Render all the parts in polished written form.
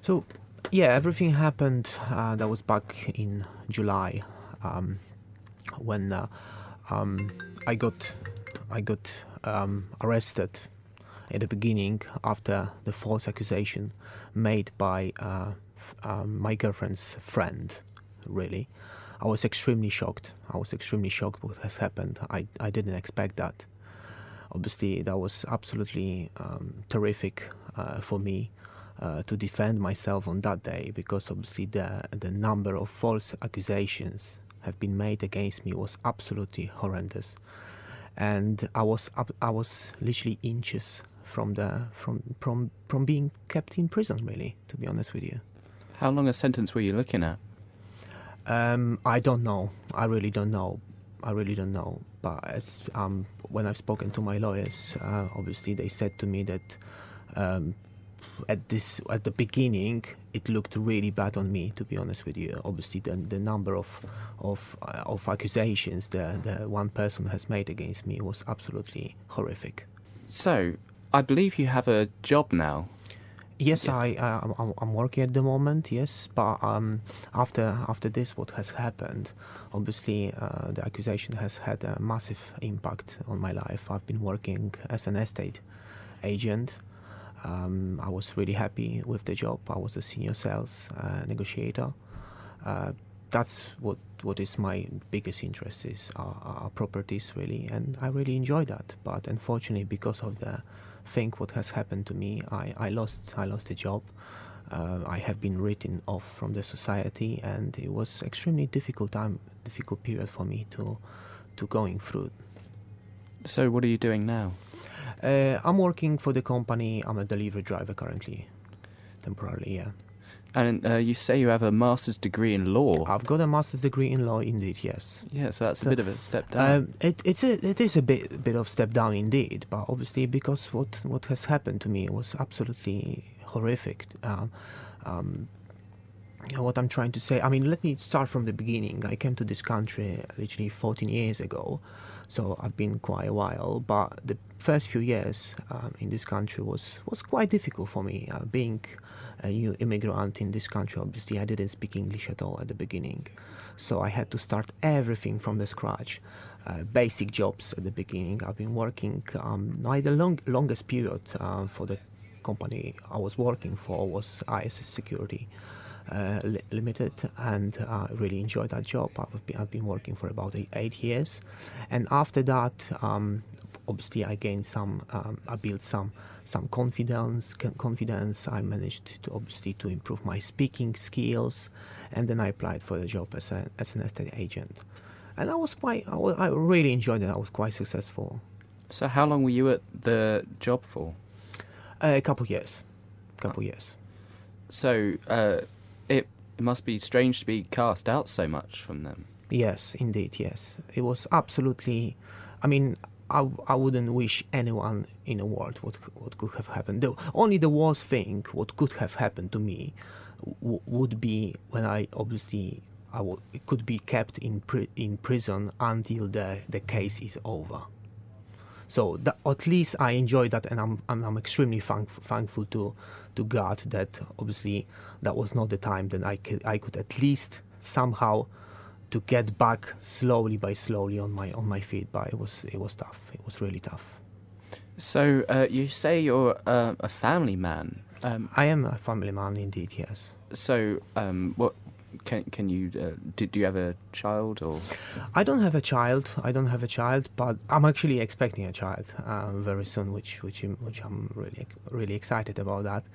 So, yeah, everything happened. That was back in July, when um, I got arrested at the beginning after the false accusation made by my girlfriend's friend. Really, I was extremely shocked. I was extremely shocked what has happened. I didn't expect that. Obviously, that was absolutely terrific for me to defend myself on that day, because obviously the number of false accusations have been made against me was absolutely horrendous, and I was literally inches from being kept in prison. Really, to be honest with you. How long a sentence were you looking at? I don't know. I really don't know. But when I've spoken to my lawyers, obviously they said to me that at the beginning it looked really bad on me. To be honest with you, obviously the number of accusations the one person has made against me was absolutely horrific. So, I believe you have a job now. Yes, I'm working at the moment. Yes, but after this, what has happened? Obviously, the accusation has had a massive impact on my life. I've been working as an estate agent. I was really happy with the job. I was a senior sales negotiator. That's what is my biggest interest is are properties, really, and I really enjoy that. But unfortunately, because of the thing what has happened to me, I lost the job. I have been written off from the society, and it was extremely difficult period for me to going through. So what are you doing now? I'm working for the company. I'm a delivery driver currently, temporarily, yeah. And you say you have a master's degree in law. I've got a master's degree in law, indeed, yes. Yeah, so that's a bit of a step down. It is a bit of step down indeed, but obviously because what has happened to me was absolutely horrific. What I'm trying to say, I mean, let me start from the beginning. I came to this country literally 14 years ago, so I've been quite a while, but the first few years in this country was quite difficult for me. Being a new immigrant in this country, obviously I didn't speak English at all at the beginning, so I had to start everything from the scratch. Basic jobs at the beginning. I've been working, the longest period for the company I was working for was ISS Security Limited, and I really enjoyed that job. I've been working for about 8 years, and after that, obviously I gained I built some confidence. I managed to improve my speaking skills, and then I applied for the job as an estate agent, and I really enjoyed it. I was quite successful. So how long were you at the job for? A couple years. So it must be strange to be cast out so much from them. Yes, indeed, yes. It was absolutely... I mean, I wouldn't wish anyone in the world what could have happened. The worst thing what could have happened to me would be when I could be kept in prison until the case is over. So at least I enjoy that, and I'm extremely thankful to God that obviously that was not the time that I could at least somehow to get back slowly on my feet. But it was tough. It was really tough. So you say you're a family man. I am a family man indeed. Yes. So what? Can you do you have a child or? I don't have a child, but I'm actually expecting a child very soon, which I'm really excited about that.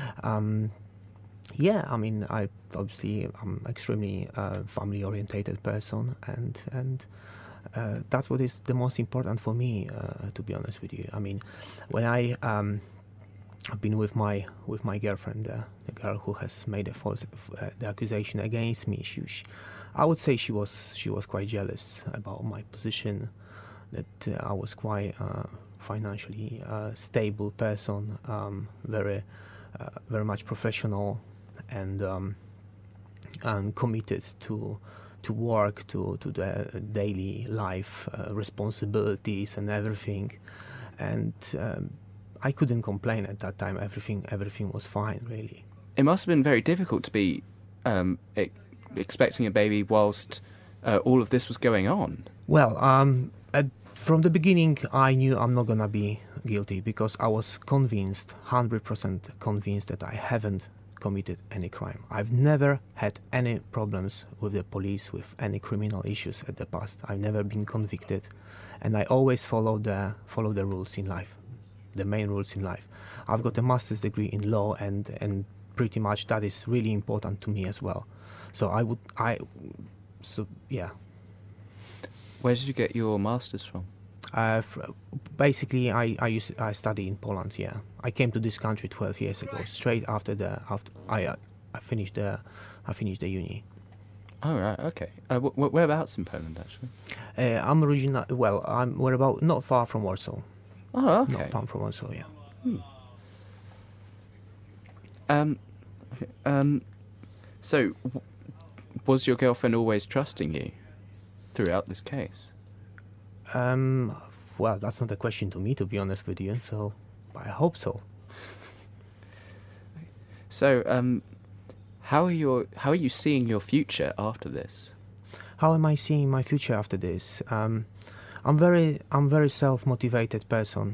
Yeah, I mean, I'm extremely family orientated person, and that's what is the most important for me, to be honest with you. I mean, when I've been with my girlfriend, the girl who has made the accusation against me. I would say she was quite jealous about my position, that I was quite financially stable person, very much professional, and committed to work, to the daily life responsibilities and everything, and I couldn't complain at that time. Everything was fine, really. it must have been very difficult to be expecting a baby whilst all of this was going on. Well, from the beginning, I knew I'm not gonna be guilty because I was convinced, 100% convinced, that I haven't committed any crime. I've never had any problems with the police, with any criminal issues at the past. I've never been convicted, and I always follow the rules in life, the main rules in life. I've got a master's degree in law, and pretty much that is really important to me as well. So yeah. Where did you get your master's from? Basically, I studied in Poland. Yeah, I came to this country 12 years ago, straight after I finished the uni. Oh right, okay. Whereabouts in Poland, actually? I'm original. Well, we're about not far from Warsaw. Oh, okay. Not far from Warsaw, yeah. So, was your girlfriend always trusting you throughout this case? Well, that's not a question to me, to be honest with you. So, I hope so. So, how are you seeing your future after this? How am I seeing my future after this? I'm very self-motivated person,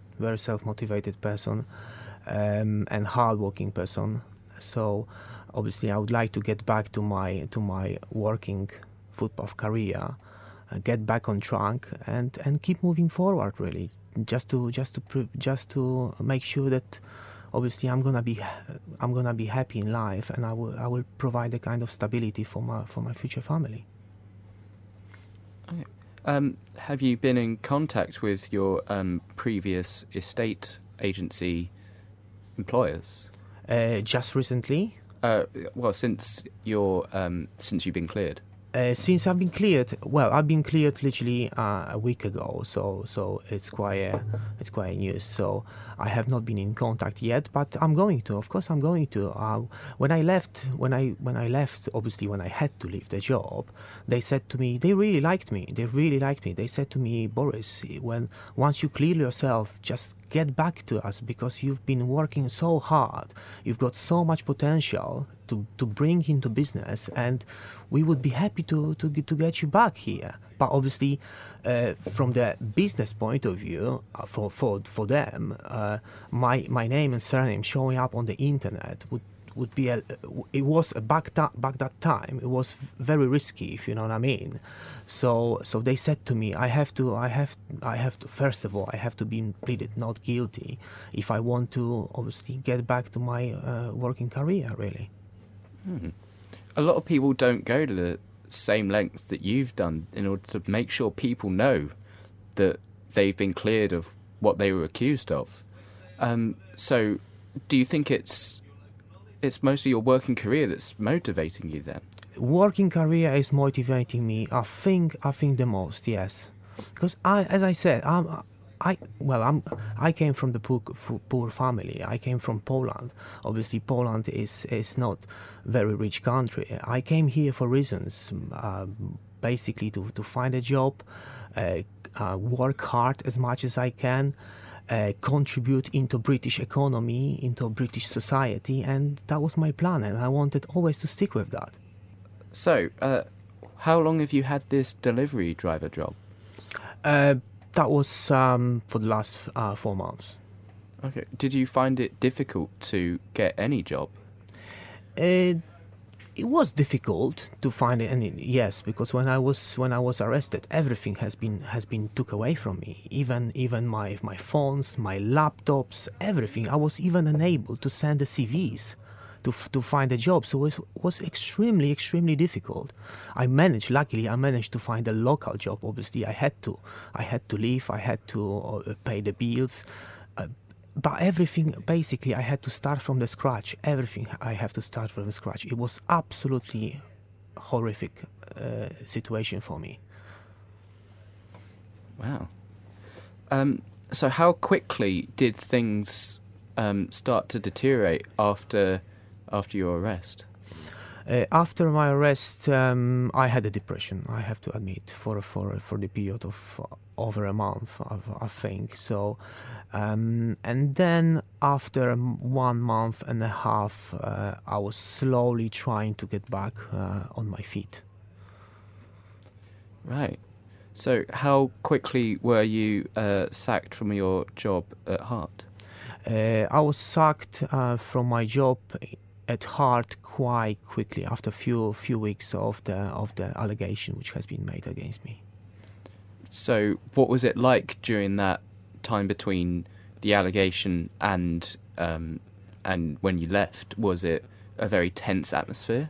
and hard-working person. So, obviously, I would like to get back to my working footpath career, get back on track, and keep moving forward. Really, just to make sure that obviously I'm gonna be happy in life, and I will provide a kind of stability for my future family. Okay. Have you been in contact with your previous estate agency employers? Just recently. Well, since you've been cleared. Since I've been cleared, I've been cleared literally a week ago, so it's quite news. So I have not been in contact yet, but I'm going to. Of course, I'm going to. When I left, obviously when I had to leave the job, they said to me, they really liked me. They said to me, Boris, once you clear yourself, just get back to us because you've been working so hard. You've got so much potential to bring into business, and we would be happy to get you back here. But obviously, from the business point of view, for them, my name and surname showing up on the internet would be back that time it was very risky, if you know what I mean. So they said to me, I have to first of all, I have to be pleaded not guilty if I want to obviously get back to my working career, really. A lot of people don't go to the same lengths that you've done in order to make sure people know that they've been cleared of what they were accused of. So do you think it's mostly your working career that's motivating you then? Working career is motivating me, I think the most, yes. Because as I said, I came from the poor family. I came from Poland. Obviously, Poland is not very rich country. I came here for reasons, basically to find a job, work hard as much as I can, contribute into British economy, into British society, and that was my plan, and I wanted always to stick with that. So, how long have you had this delivery driver job? That was for the last 4 months. Okay. Did you find it difficult to get any job? It was difficult to find any, yes, because when I was arrested, everything has been took away from me. Even my phones, my laptops, everything. I was even unable to send the CVs to find a job. So it was extremely difficult. Luckily I managed to find a local job. Obviously I had to leave, I had to pay the bills, but everything, basically I had to start from the scratch. Everything I have to start from the scratch. It was absolutely horrific situation for me. Wow. So how quickly did things start to deteriorate after your arrest? After my arrest, I had a depression. I have to admit, for the period of over a month, I think. So, and then after 1 month and a half, I was slowly trying to get back on my feet. Right. So how quickly were you sacked from your job at Heart? I was sacked from my job at Heart quite quickly after few weeks of the allegation which has been made against me. So what was it like during that time between the allegation and when you left? Was it a very tense atmosphere?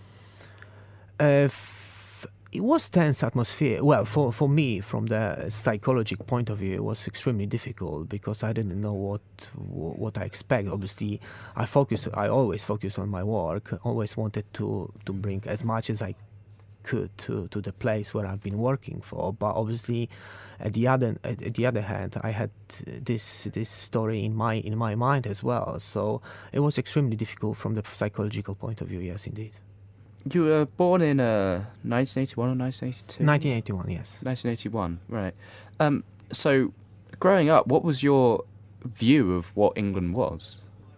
It was tense atmosphere. Well, for me, from the psychological point of view, it was extremely difficult because I didn't know what I expect. Obviously, I always focus on my work. Always wanted to bring as much as I could to the place where I've been working for. But obviously, at the other hand, I had this story in my mind as well. So it was extremely difficult from the psychological point of view. Yes, indeed. You were born in 1981 or 1982? 1981, yes. 1981, right. So, growing up, what was your view of what England was?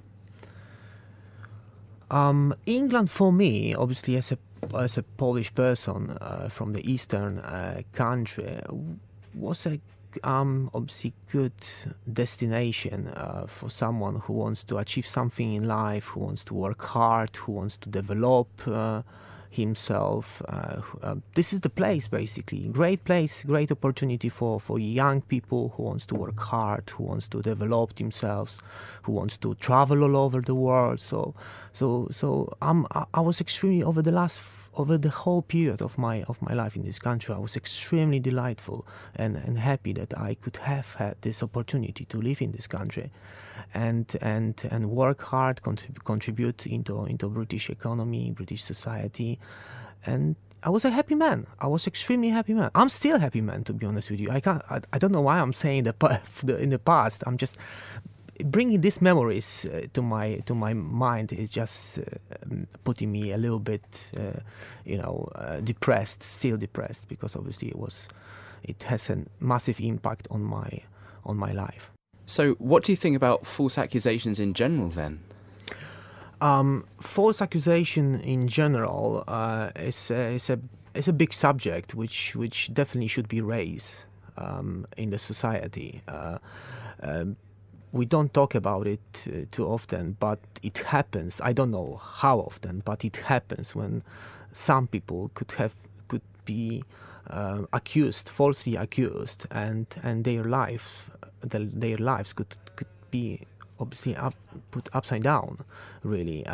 England, for me, obviously, as a Polish person from the eastern country, was a obviously good destination for someone who wants to achieve something in life, who wants to work hard, who wants to develop himself. This is the place, basically. Great place, great opportunity for young people who wants to work hard, who wants to develop themselves, who wants to travel all over the world. So I was extremely over the whole period of my life in this country, I was extremely delightful and happy that I could have had this opportunity to live in this country, and work hard, contribute into British economy, British society, and I was a happy man. I was extremely happy man. I'm still a happy man, to be honest with you. I don't know why I'm saying in the past. I'm just bringing these memories to my mind is just putting me a little bit, depressed, still depressed, because obviously it has a massive impact on my life. So, what do you think about false accusations in general, then? False accusation in general is a big subject which definitely should be raised in the society. We don't talk about it too often, but it happens. I don't know how often, but it happens when some people could be falsely accused, and their lives could be obviously put upside down. Really,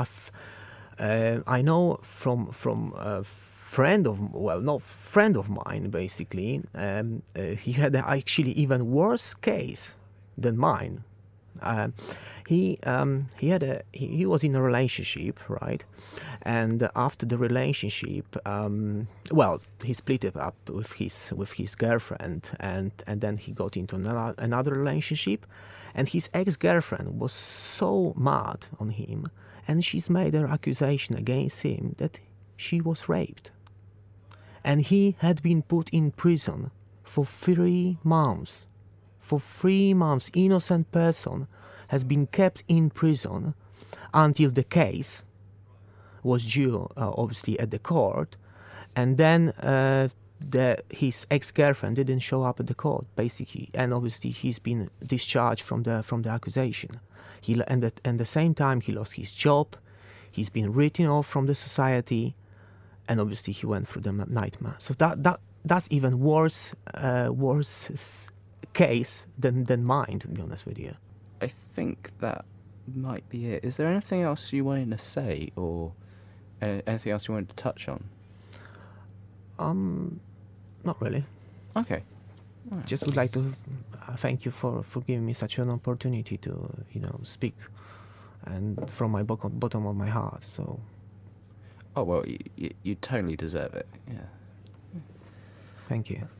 I know from a friend of mine, basically. He had actually even worse case than mine. He was in a relationship, right? And after the relationship, he split it up with his girlfriend, and then he got into another relationship, and his ex-girlfriend was so mad on him, and she's made an accusation against him that she was raped, and he had been put in prison for 3 months. For 3 months, innocent person has been kept in prison until the case was due, obviously, at the court, and then his ex-girlfriend didn't show up at the court, basically, and obviously he's been discharged from the accusation. At the same time, he lost his job, he's been written off from the society, and obviously he went through the nightmare. So that's even worse case than mine, to be honest with you. I think that might be it. Is there anything else you wanted to say, or anything else you wanted to touch on? Not really. Okay. Right. Just would like to thank you for giving me such an opportunity to speak, and from my bottom of my heart. So. Oh well, you totally deserve it. Yeah. Thank you.